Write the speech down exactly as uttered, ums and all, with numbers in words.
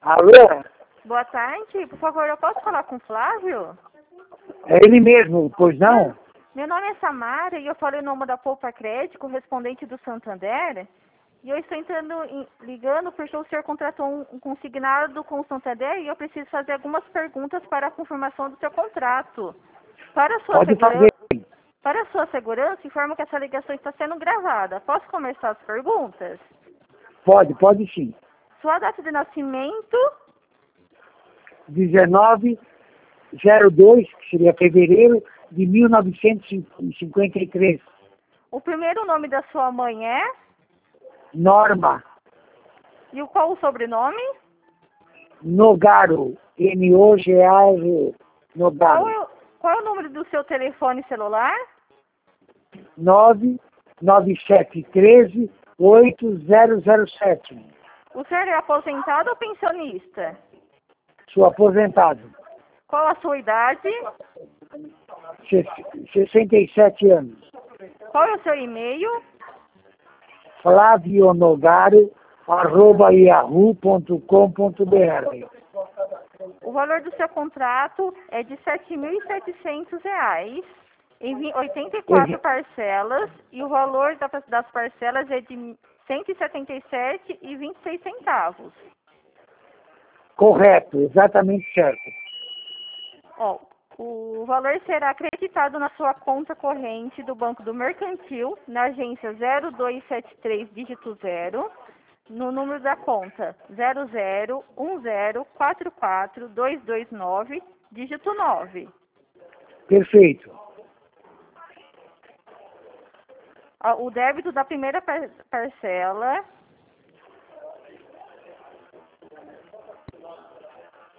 Alô? Boa tarde, por favor, eu posso falar com o Flávio? É ele mesmo, pois não? Meu nome é Samara e eu falo em nome da Poupa Crédito, correspondente do Santander. E eu estou entrando em, ligando porque o senhor contratou um, um consignado com o Santander e eu preciso fazer algumas perguntas para a confirmação do seu contrato. Para a sua Pode segurança, fazer. para a sua segurança, informo que essa ligação está sendo gravada. Posso começar as perguntas? Pode, pode sim. Sua data de nascimento, dezenove zero dois, que seria fevereiro de mil novecentos e cinquenta e três. o primeiro nome da sua mãe é? Norma E o qual o sobrenome? Nogaro, N O G A R, Qual Nogaro, é, o- qual é o número do seu telefone celular? nove nove sete um três oito zero zero sete. O senhor é aposentado ou pensionista? Sou aposentado, Qual a sua idade? sessenta e sete anos. Qual é o seu e-mail? Flávio Nogaro, arroba yahoo ponto com ponto br. O valor do seu contrato é de sete mil e setecentos reais, em vi- oitenta e quatro parcelas, e o valor da- das parcelas é de cento e setenta e sete reais e vinte e seis centavos. Correto, exatamente certo. Ó, o valor será acreditado na sua conta corrente do Banco do Mercantil, na agência zero dois sete três, dígito zero, no número da conta zero zero um zero quatro quatro dois dois nove, dígito nove. Perfeito. Ó, o débito da primeira par- parcela